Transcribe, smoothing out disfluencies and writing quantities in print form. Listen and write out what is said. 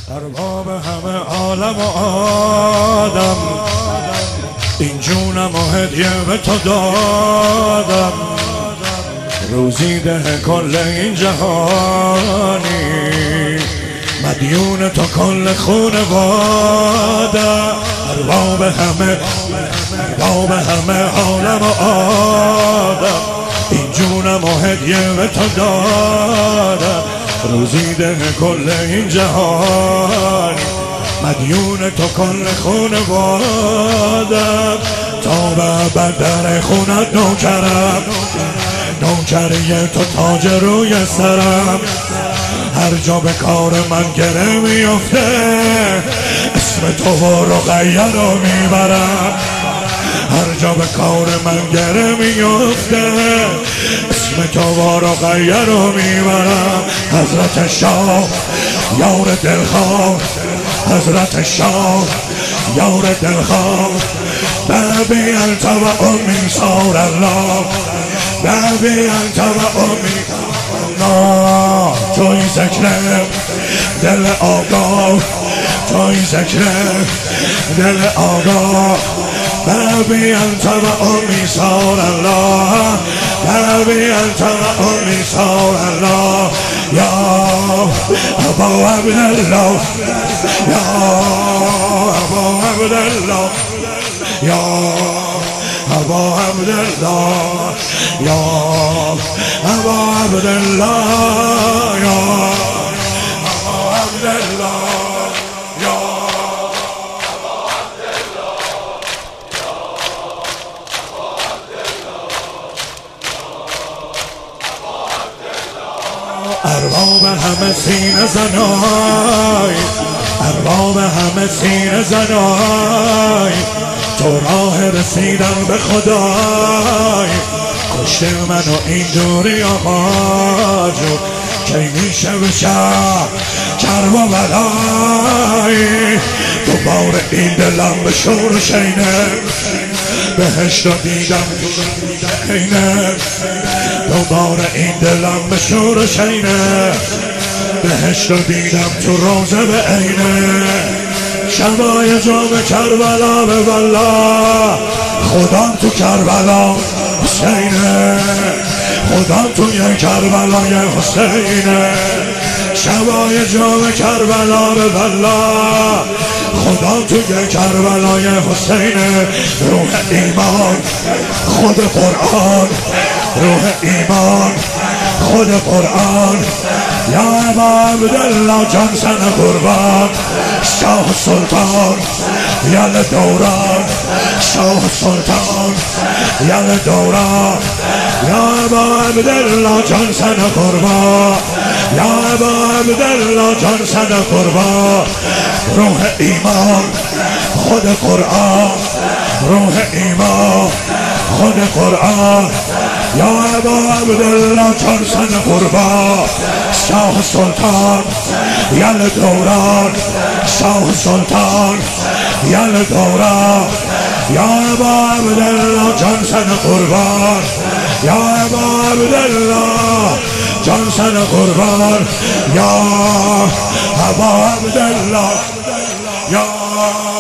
ارباب همه عالم و آدم، این جونم و هدیه به تو دادم. روزی ده کل این جهانی، مدیون تو کل خونواده. ارباب همه عالم و آدم، این جونم و هدیه به تو دادم. روزی ده کل این جهان، مدیون تو کل خونوادم. تا به بدر خونت نوکرم، نوکری تو تاج روی سرم. هر جا به کار من گره میفته، اسم تو و رقیه رو میبرم. هر جا به کار من گره میفته، اسم تو و رقیه رو میبرم. حضرت شاه یار دلخواه، حضرت شاه یار دلخواه. بابی انت و امی صار الله، بابی انت و امی الله. توی ذکر دل آگاه، توی ذکر دل آگاه. بابی انت و امی صار الله، بابی انت و امی صار الله. یا ابا عبدالله، یا ابا عبدالله، یا ابا عبدالله، یا ابا عبدالله، یا ابا عبدالله، یا ارباب همه سینه زنای، ارباب همه سینه زنای. تو راه رسیدن به خدای، کشته منو این دوری آقا جو. کی میشه بشه کرب و بلای، دوباره این دلم به شور شینه. بهشت رو دیدم تو اینه، دوباره این دلم به شور شینه. بهشت رو دیدم تو روزه به عینه. شبای جام کربلا به والله، خودم تو کربلا حسینه، خودم توی کربلای حسینه. شبای جام کربلا به والله، خودم توی کربلای حسینه. روح ایمان خود قرآن، روح ایمان خود قرآن. یا ابا عبدالله جان سن قربان، شاه سلطان یل دوران، شاه سلطان یل دوران. یا ابا عبدالله جان سن قربان، یا ابا عبدالله جان سن قربان. روح ایمان خود قرآن، روح ایمان خود قرآن. یا ابا عبدالله جان سن قربان، شاه سلطان یل دوران، شاه سلطان یل دوران. یا ابا عبدالله جان سن قربان، یا ابا عبدالله جان سن قربان. یا ابا عبدالله، یا